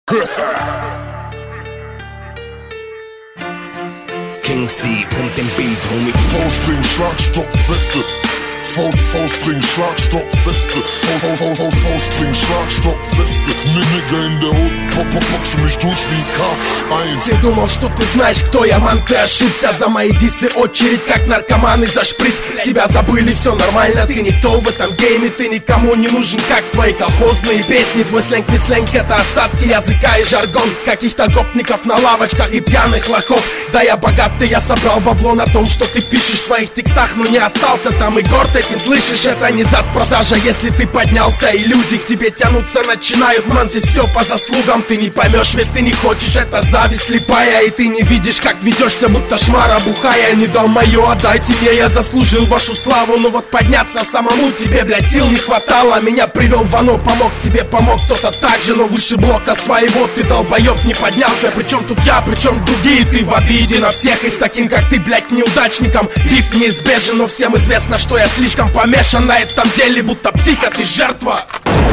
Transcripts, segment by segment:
King Steve pumpt den Beat, homie. Faustring, Schlagstock, Faustring, Schlagstock, Faustring, Schlagstock, Nigga in der Hut, boxe mich durch wie K1. Ты думал, что ты знаешь, кто я, ман, ты ошибся. За мои дисы очередь, как наркоманы за шприц. Тебя забыли, все нормально, ты никто в этом гейме. Ты никому не нужен, как твои колхозные песни. Твой сленг не сленг, это остатки языка и жаргон каких-то гопников на лавочках и пьяных лохов. Да я богатый, я собрал бабло на том, что ты пишешь в твоих текстах, но не остался там и горд этим, слышишь, это не зад продажа. Если ты поднялся и люди к тебе тянутся начинают, ман, здесь все по заслугам. Ты не поймешь, ведь ты не хочешь, это зависть слепая. И ты не видишь, как ведешься, будто шмара бухая. Не дал мое, отдайте мне, я заслужил вашу славу. Но вот подняться самому тебе, блядь, сил не хватало. Меня привел в оно, помог тебе, помог кто-то так же. Но выше блока своего ты, долбоеб, не поднялся. Причем тут я, причем другие, ты в обиде на всех. И с таким, как ты, блядь, неудачником биф неизбежен. Но всем известно, что я слишком помешан на этом деле, будто психа, ты жертва.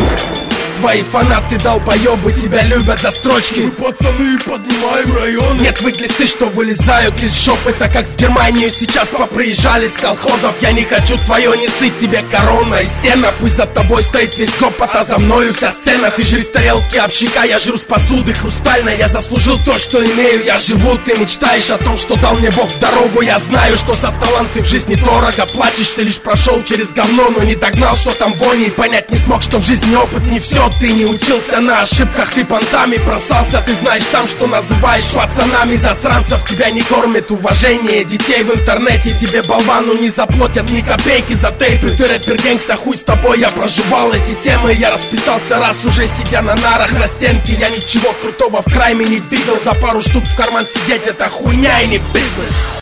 Твои фанаты, долбоебы, тебя любят за строчки. Мы, пацаны, поднимаем район. Нет, вы глисты, что вылезают из жопы. Так как в Германию сейчас поприезжали с колхозов. Я не хочу твое, не сыть, тебе корона и сена. Пусть за тобой стоит весь гопот, а за мною вся сцена. Ты жри с тарелки общака, я жру с посуды хрустальной. Я заслужил то, что имею, я живу. Ты мечтаешь о том, что дал мне Бог в дорогу. Я знаю, что за таланты в жизни дорого платишь. Ты лишь прошел через говно, но не догнал, что там вони. И понять не смог, что в жизни опыт не все. Ты не учился на ошибках, ты понтами бросался. Ты знаешь сам, что называешь пацанами засранцев. Тебя не кормят уважение детей в интернете. Тебе болвану не заплатят ни копейки за тейпы. Ты рэпер гэнгста, хуй с тобой, я проживал эти темы. Я расписался раз уже, сидя на нарах на стенке. Я ничего крутого в крайме не видел. За пару штук в карман сидеть, это хуйня и не бизнес.